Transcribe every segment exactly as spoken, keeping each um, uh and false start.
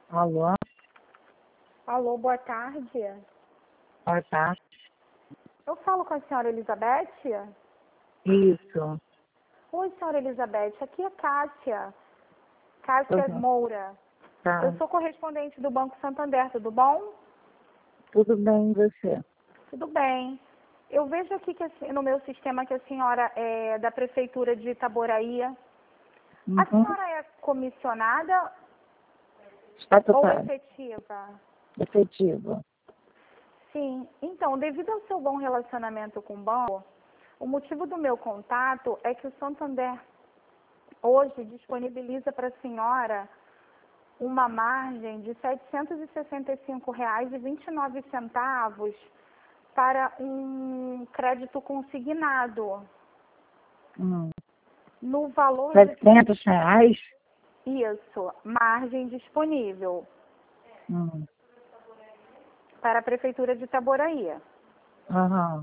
Alô? Alô, boa tarde. Boa tarde. Eu falo com a senhora Elizabeth? Isso. Oi, senhora Elizabeth, aqui é Cássia. Cássia Uhum. Moura. Tá. Eu sou correspondente do Banco Santander, tudo bom? Tudo bem, e você? Tudo bem. Eu vejo aqui que assim, no meu sistema que a senhora é da Prefeitura de Itaboraí. A Uhum. senhora é comissionada ou Estatutário. efetiva? Efetivo. Sim. Então, devido ao seu bom relacionamento com o banco, o motivo do meu contato é que o Santander hoje disponibiliza para a senhora uma margem de setecentos e sessenta e cinco reais e vinte e nove centavos para um crédito consignado Hum. no valor de setecentos reais? isso, margem disponível Hum. para a Prefeitura de Itaboraí. Aham.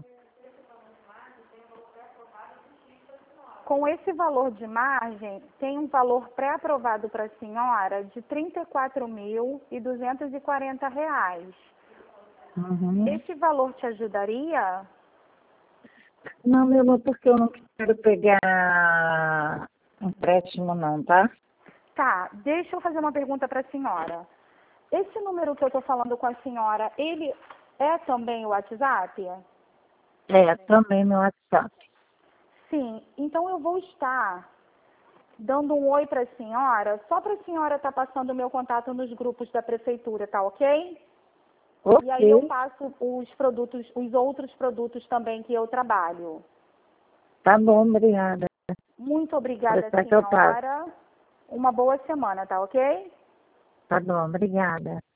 Com esse valor de margem, tem um valor pré-aprovado para a senhora de trinta e quatro mil e duzentos e quarenta reais. Uhum. Esse valor te ajudaria? Não, meu amor, porque eu não quero pegar empréstimo não, tá? Tá, deixa eu fazer uma pergunta para a senhora. Esse número que eu estou falando com a senhora, ele é também o WhatsApp? É, também no WhatsApp. Sim, então eu vou estar dando um oi para a senhora, só para a senhora estar passando o meu contato nos grupos da prefeitura, tá ok? E aí eu Ok. passo os produtos, os outros produtos também que eu trabalho. Tá bom, obrigada. Muito Por obrigada, isso é que eu passo. senhora. Uma boa semana, tá ok? Tá bom, obrigada.